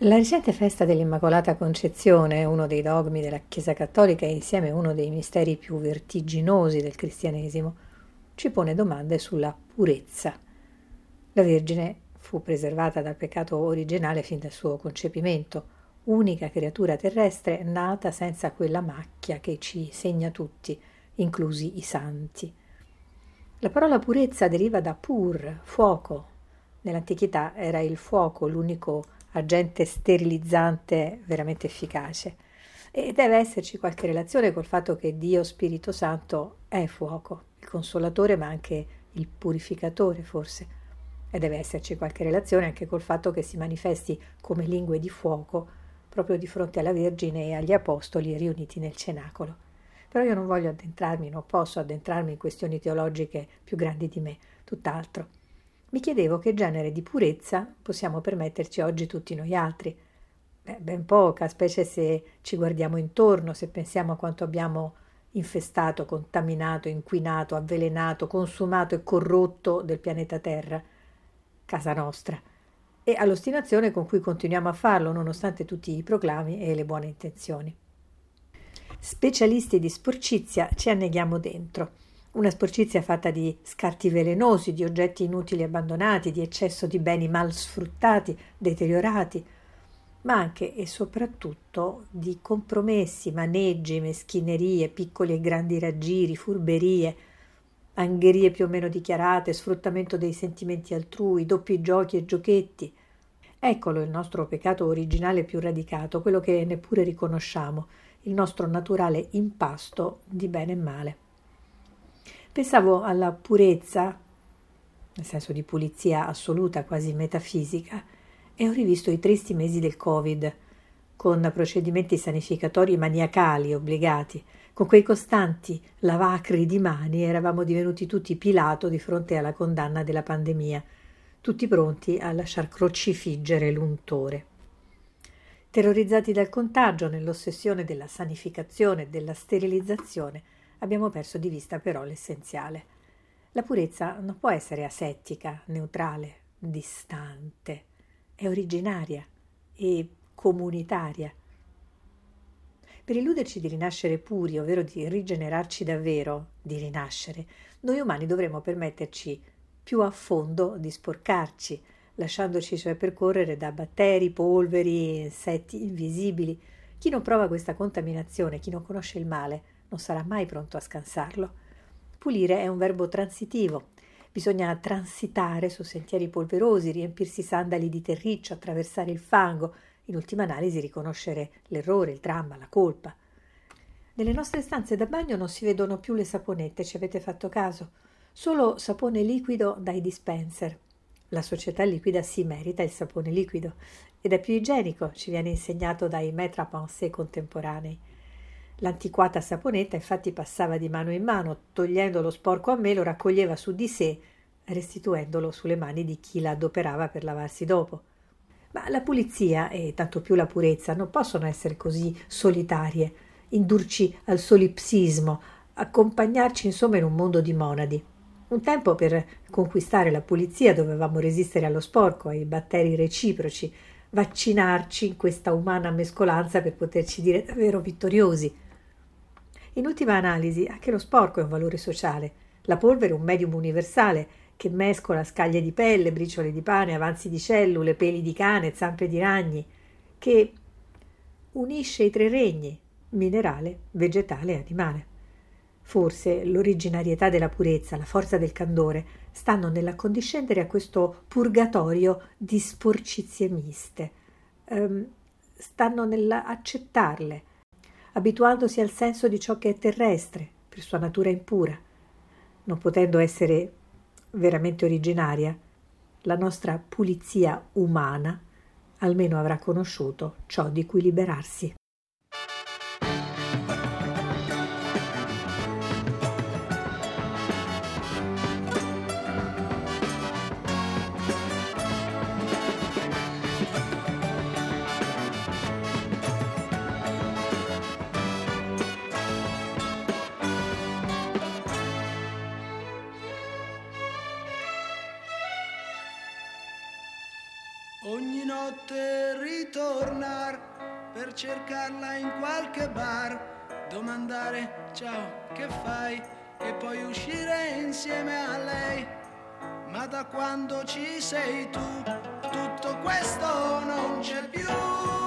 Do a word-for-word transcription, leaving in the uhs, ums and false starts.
La recente festa dell'Immacolata Concezione, uno dei dogmi della Chiesa Cattolica e insieme uno dei misteri più vertiginosi del cristianesimo, ci pone domande sulla purezza. La Vergine fu preservata dal peccato originale fin dal suo concepimento, unica creatura terrestre nata senza quella macchia che ci segna tutti, inclusi i santi. La parola purezza deriva da pur, fuoco. Nell'antichità era il fuoco l'unico agente sterilizzante veramente efficace e deve esserci qualche relazione col fatto che Dio Spirito Santo è fuoco, il consolatore ma anche il purificatore forse, e deve esserci qualche relazione anche col fatto che si manifesti come lingue di fuoco proprio di fronte alla Vergine e agli Apostoli riuniti nel cenacolo. Però io non voglio addentrarmi, non posso addentrarmi in questioni teologiche più grandi di me, tutt'altro. Mi chiedevo che genere di purezza possiamo permetterci oggi tutti noi altri. Beh, ben poca, specie se ci guardiamo intorno, se pensiamo a quanto abbiamo infestato, contaminato, inquinato, avvelenato, consumato e corrotto del pianeta Terra, casa nostra, e all'ostinazione con cui continuiamo a farlo nonostante tutti i proclami e le buone intenzioni. Specialisti di sporcizia ci anneghiamo dentro. Una sporcizia fatta di scarti velenosi, di oggetti inutili abbandonati, di eccesso di beni mal sfruttati, deteriorati, ma anche e soprattutto di compromessi, maneggi, meschinerie, piccoli e grandi raggiri, furberie, angherie più o meno dichiarate, sfruttamento dei sentimenti altrui, doppi giochi e giochetti. Eccolo il nostro peccato originale più radicato, quello che neppure riconosciamo, il nostro naturale impasto di bene e male. Pensavo alla purezza, nel senso di pulizia assoluta, quasi metafisica, e ho rivisto i tristi mesi del Covid, con procedimenti sanificatori maniacali obbligati, con quei costanti lavacri di mani. Eravamo divenuti tutti Pilato di fronte alla condanna della pandemia, tutti pronti a lasciar crocifiggere l'untore. Terrorizzati dal contagio, nell'ossessione della sanificazione e della sterilizzazione, abbiamo perso di vista però l'essenziale. La purezza non può essere asettica, neutrale, distante, è originaria e comunitaria. Per illuderci di rinascere puri, ovvero di rigenerarci davvero, di rinascere, noi umani dovremmo permetterci più a fondo di sporcarci, lasciandoci cioè percorrere da batteri, polveri, insetti invisibili. Chi non prova questa contaminazione, chi non conosce il male, non sarà mai pronto a scansarlo. Pulire è un verbo transitivo. Bisogna transitare su sentieri polverosi, riempirsi i sandali di terriccio, attraversare il fango, in ultima analisi riconoscere l'errore, il dramma, la colpa. Nelle nostre stanze da bagno non si vedono più le saponette, ci avete fatto caso? Solo sapone liquido dai dispenser. La società liquida si merita il sapone liquido ed è più igienico, ci viene insegnato dai maîtres à penser contemporanei. L'antiquata saponetta infatti passava di mano in mano, togliendo lo sporco a me lo raccoglieva su di sé, restituendolo sulle mani di chi la adoperava per lavarsi dopo. Ma la pulizia, e tanto più la purezza, non possono essere così solitarie, indurci al solipsismo, accompagnarci insomma in un mondo di monadi. Un tempo per conquistare la pulizia dovevamo resistere allo sporco, ai batteri reciproci, vaccinarci in questa umana mescolanza per poterci dire davvero vittoriosi. In ultima analisi, anche lo sporco è un valore sociale, la polvere un medium universale che mescola scaglie di pelle, briciole di pane, avanzi di cellule, peli di cane, zampe di ragni, che unisce i tre regni, minerale, vegetale e animale. Forse l'originarietà della purezza, la forza del candore, stanno nell'accondiscendere a questo purgatorio di sporcizie miste, ehm, stanno nell'accettarle, abituandosi al senso di ciò che è terrestre, per sua natura impura. Non potendo essere veramente originaria, la nostra pulizia umana almeno avrà conosciuto ciò di cui liberarsi. Ogni notte per ritornare, per cercarla in qualche bar, domandare ciao che fai e poi uscire insieme a lei. Ma da quando ci sei tu tutto questo non c'è più.